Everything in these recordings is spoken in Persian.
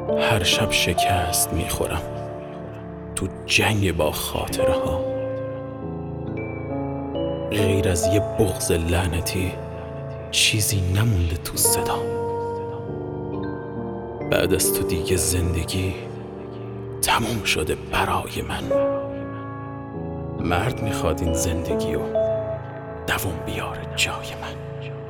هر شب شکست میخورم تو جنگ با خاطره ها. غیر از یه بغض لعنتی چیزی نمونده تو صدا. بعد از تو دیگه زندگی تموم شده برای من. مرد میخواد این زندگی رو دوام بیاره جای من.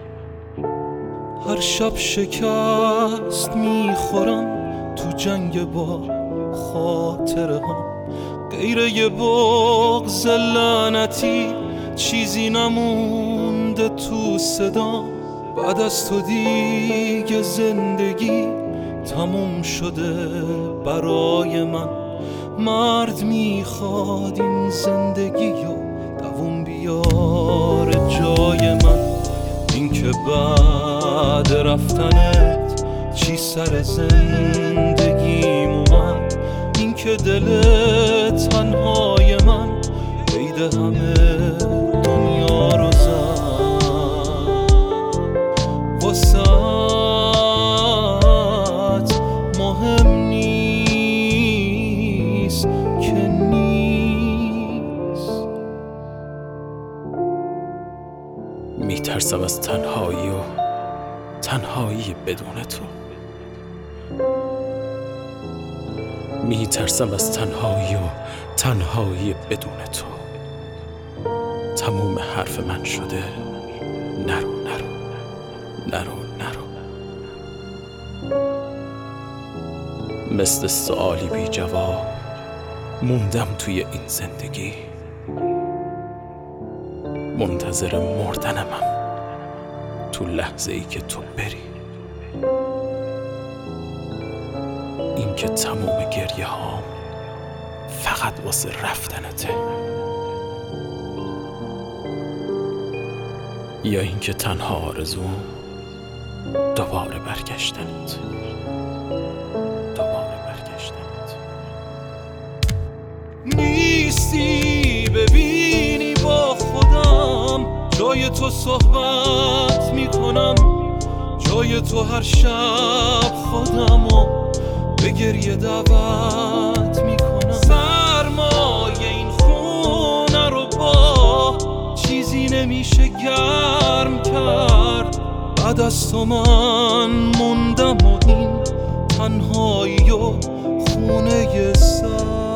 هر شب شکست میخورم تو جنگ با خاطره ها. غیر یه بغض لعنتی چیزی نمونده تو صدا. بعد از تو دیگه زندگی تموم شده برای من. مرد میخواد این زندگی رو دوام بیاره جای من. این که بعد رفتنت چی سر زندگیم اومد. این که دل تنهای من عید همه دنیا رو زد. واسه مهم نیست که نیست. میترسم از تنهایی و تنهایی بدون تو. میترسم از تنهایی و تنهایی بدون تو. تموم حرف من شده نرو نرو نرو نرو. مثل سؤالی بی جواب موندم توی این زندگی. منتظر مردنمم تو لحظه ای که تو بری. این که تموم گریه هام فقط واسه رفتنته، یا این که تنها آرزوم دوباره برگشتنت. نیستی ببینی با خودم جای تو صحبت میکنم. جای تو هر شب خودمو به گریه دعوت میکنم. سرمایه این خونه رو با چیزی نمیشه گرم کرد. بعد از تو من موندم و این تنهایی و خونه سر